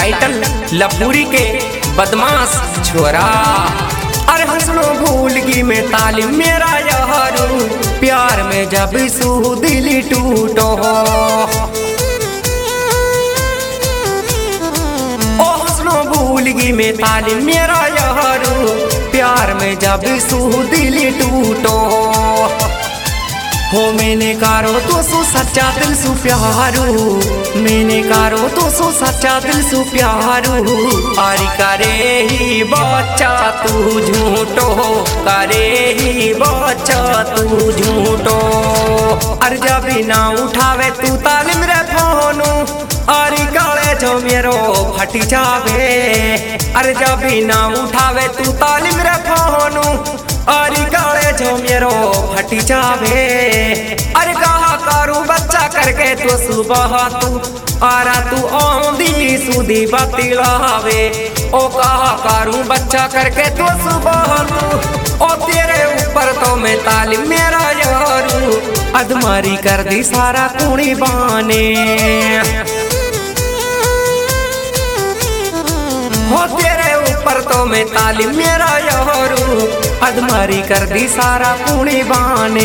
Title लपूरी के बदमाश छोरा। अरे हंसनो भूलगी में तालीम मेरा यारू, प्यार में जब सू दिल टूटो। ओ हंसनो भूलगी में तालीम मेरा यारू, प्यार में जब सू दिल टूटो। हो मैंने कारो तो सो सच्चा दिल सु प्यारू, मैंने कारो तो सो सच्चा दिल सु प्यारू। अरे करे ही बच्चा तू झूठो, करे ही बच्चा तू झूठो। अरे जब ना उठावे तू तालीम रे फोनू, अरे काले जो मेरो फटी जावे। अरे जब ना उठावे तू तालीम रे फोनू, अरे काले जो मेरो फटी जावे। अरे कहा करूं बच्चा करके तो सुबह तू आरा तू औंधी सुधी बाती लावे। ओ कहा करूं बच्चा करके तो सुबह तू, ओ तेरे ऊपर तो मैं तालीम मेरा यारू, अदमारी कर दी सारा कूड़ी बाने। हो तेरे ऊपर तो मैं तालीम मेरा यारू, अदमारी कर दी सारा कूड़ी बाने।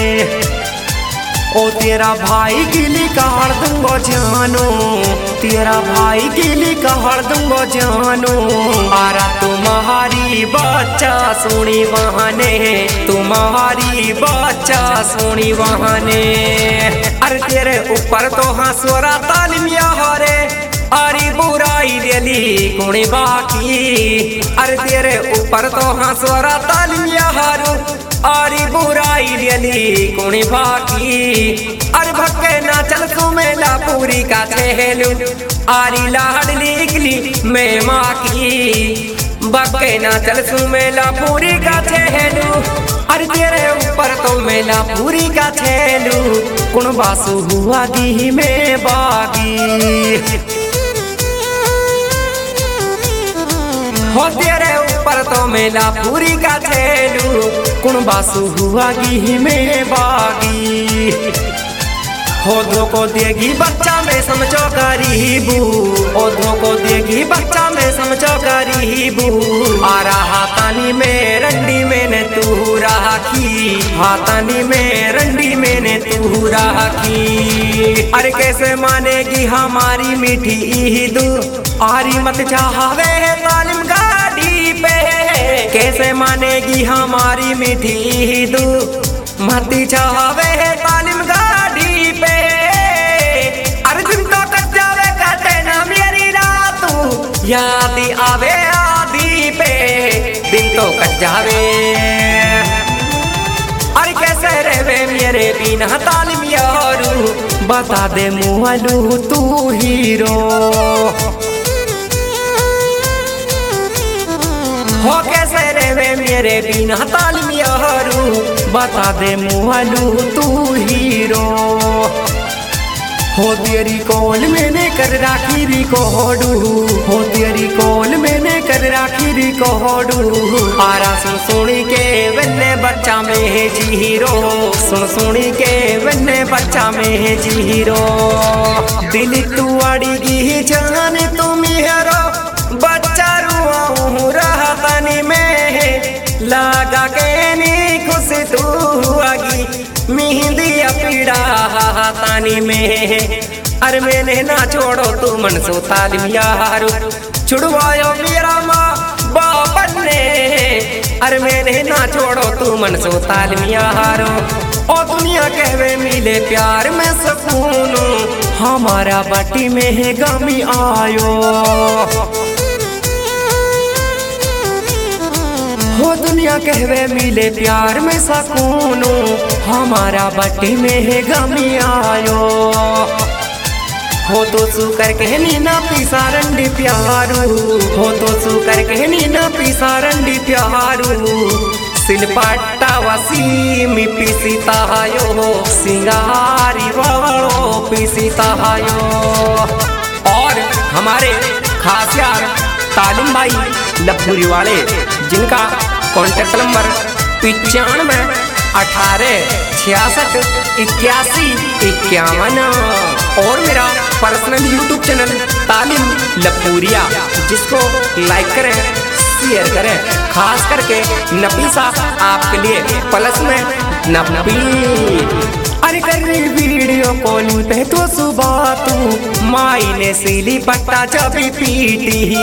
ओ तेरा भाई गिली काढ़ दूंगो जानो, तेरा भाई गिली काढ़ दूंगो जानो। आरा तुम्हारी बच्चा सुनी बहाने, तुम्हारी बच्चा सुनी बहाने। अरे तेरे ऊपर तो हंसोरा तालीम यारे, अरे बुराई दिली कुणी बाकी। अरे तेरे ऊपर तो हंसोरा तालीम यारू, अरे बुराई दिली कुणी बाकी। अरे भक्के ना चल सुमेला पूरी का चेलू, अरे लाडली निकली मैं माँ की। भक्के ना चल सुमेला पूरी का चेलू, अरे तेरे ऊपर तो मेला पूरी का चेलू। कुण बासु हुआ गी में बागी, हो तेरे ऊपर तो मेला पूरी का चेलू। कुण बासु हुआ गी में बागी। हो धोको देगी बच्चा में समझो गरीबू, ओ धोको देगी बच्चा में समझो गरीबू। आरा हाथानी में रंडी मैंने तू राखी, हाथानी में रंडी मैंने तू राखी। अरे कैसे मानेगी हमारी मीठी ईद, आरी मत चाहवे तालीम गाड़ी पे। कैसे मानेगी हमारी मीठी ईद, मत चाहवे तालीम गाड़ी पे। अरे दिन तो कट जावे कटे ना मेरी रातू, याद आवे आदि पे दिन तो कट जावे। अरे कैसे रहवे मेरे बिना तालीम यारू, बता दे मुहलू तू हीरो। हो कैसे रहवे मेरे बिना तालीम यारू, बता दे मुहलू तू हीरो। हो तेरी कॉल मैंने कर राखी रिकॉर्डू, हो तेरी कॉल मैंने कर राखी रिकॉर्डू। आरा सुन सुनी के वन्ने बच्चा में है जीरो, सुन सुनी के वन्ने बच्चा में है जीरो। दिल तू अड़गी जान तुम हेरो, बच्चा रुआऊं रहतानी में लगा के नी खुश तू आगी मेहंदी पीड़ा हाथानी में। अरे मैंने ना छोड़ो तू मन सो तालीम यारू, छुड़वायो मेरा माँ बापन ने। अरे मैंने ना छोड़ो तू मन सो तालीम यारू। ओ दुनिया कहवे मिले प्यार में सुकून, हमारा बाटी में है गमी आयो। हो दुनिया कहवे मिले प्यार में सुकून, हमारा बट्टी में है गमी आयो। हो तो सू कर कहनी ना पीसा रंडी प्यारू, हो तो सू कर कहनी ना पीसा रंडी प्यारू। सिलपट्टा वसीम पीसीता आयो, सिंगारी वालो पीसीता आयो। और हमारे खास यार तालीम भाई लपूरी वाले, जिनका कॉन्टेक्ट नंबर 95 18 66 81 51 और मेरा पर्सनल यूट्यूब चैनल तालीम लपूरिया, जिसको लाइक करें, शेयर करें। खास करके नफीसा आपके लिए प्लस में नफी। अरे कर रही वीडियो कॉलिंग पे तो सुबह तू माई ने सीली पट्टा जबी पीटी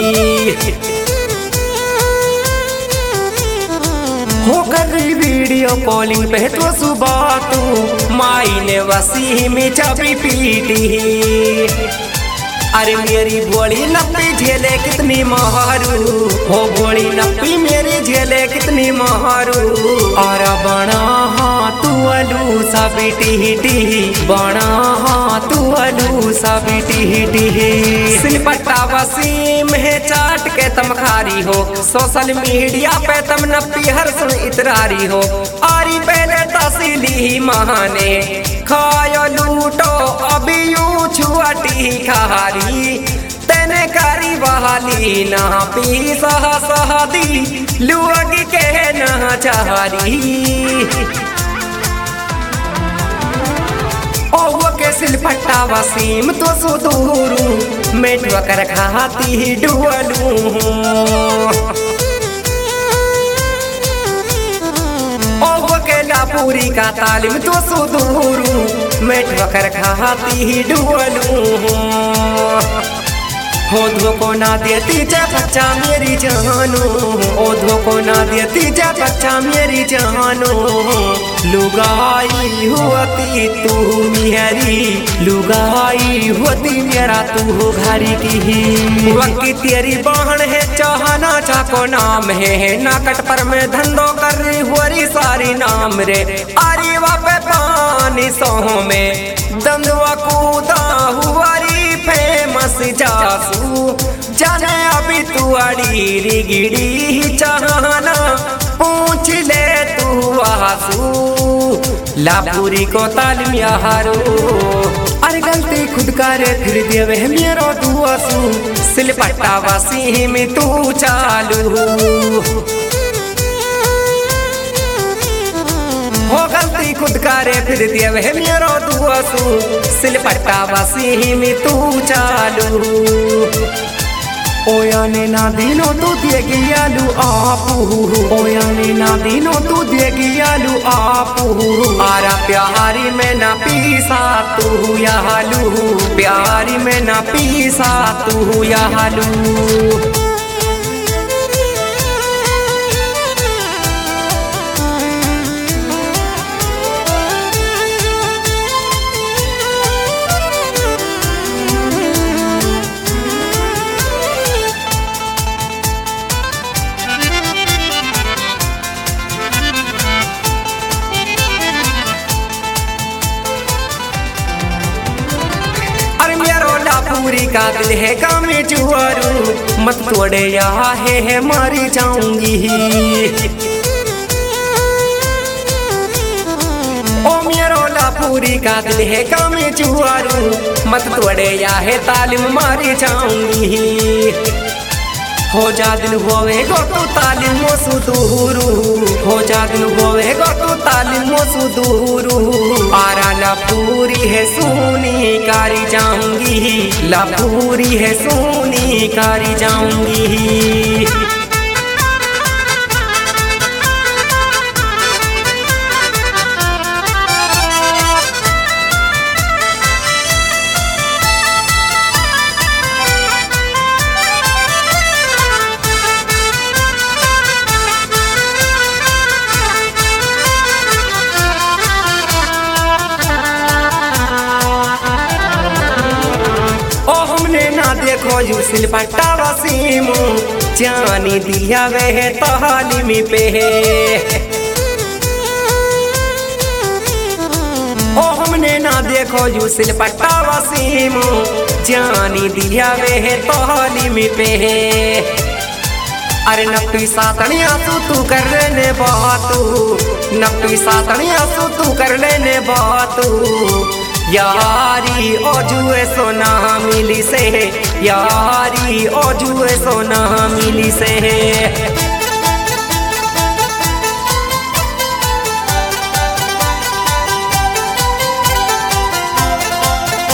हो। कर रही वीडियो कॉलिंग पे तो सुबह तू माई ने वसी में जबी पीटी। अरे मेरी भोली नप्पी झेले कितनी महारू हो, भोली नप्पी मेरी झेले कितनी महारू। और बना हाँ तू अलू सा बिटी बना हाँ तू अलू सा बिटी। सिलपट्टा वसीम है चाट के तम खारी हो, सोशल मीडिया पे तम नप्पी हर सुन इतरारी हो। आरी पहले तसीली महाने खायो लूटो अभी यूं छुआटी खारी। तेने कारी बहाली ना पी सहा दी लुअगी के ना चारी। ओ वो के सिलपट्टा वसीम तो सुदूरू मेटवा कर खाती डुअलू। पूरी का तालीम तो सुदूरू मेटवा कर खाती डुअलू। हो धोको ना देती जा बच्चा मेरी जानो, ओ धोको ना देती जा बच्चा मेरी जानो। लुगाई होती तू मेरी, लुगाई होती मेरा तू घरी की। वक्की तेरी बहन है चाहना चाको नाम है, नाकट पर में धंधो कर रही हुरी सारी नाम रे। आरी वापे पानी सोह में दंदुआ कूदा हुआरी फेमस जासू। जाने अभी तू अड़ी गिड़ी चाहना पूछ ले तू आसू। लापूरी को तालीम यारो अरे गलती खुद करे फिर देवे मेरो दुआसू। सिलपट्टा वसी में तू चालू हो, गलती खुद करे फिर देवे मेरो दुआसू। सिलपट्टा वसी में तू चालू। ओया ने ना दिनो तू देगी आलू आपू, ओया ने ना दिनो तू देगी आलू आपू। आरा प्यारी में ना पीसा तू या हालू, प्यारी में ना पीसा तू या हालू। पूरी का दिल है काम जुआरू मत तोड़े यहाँ है मारी जाऊंगी। ओ मेरो लापूरी का दिल है काम जुआरू मत तोड़े यहाँ है तालीम मारी जाऊंगी। हो जा दिन होवेगो तू तालीम सुदूरू, हो जा दिन होवेगो तू तालीम सुदूरू। आरा लापूरी है सोनी कारी जाऊंगी, लापूरी है सोनी कारी जाऊंगी। देखो यू सिलपट्टा वसीम जानी दिया वे तालीम पे। ओ हमने ना देखो यू सिलपट्टा वसीम जानी दिया वे तालीम पे। अरे नप्पी सातनिया तू कर लेने बातू, नप्पी सातनिया तू कर लेने बातू। यारी ओ जुए सोना मिली से, यारी ओ जुए सोना मिली से।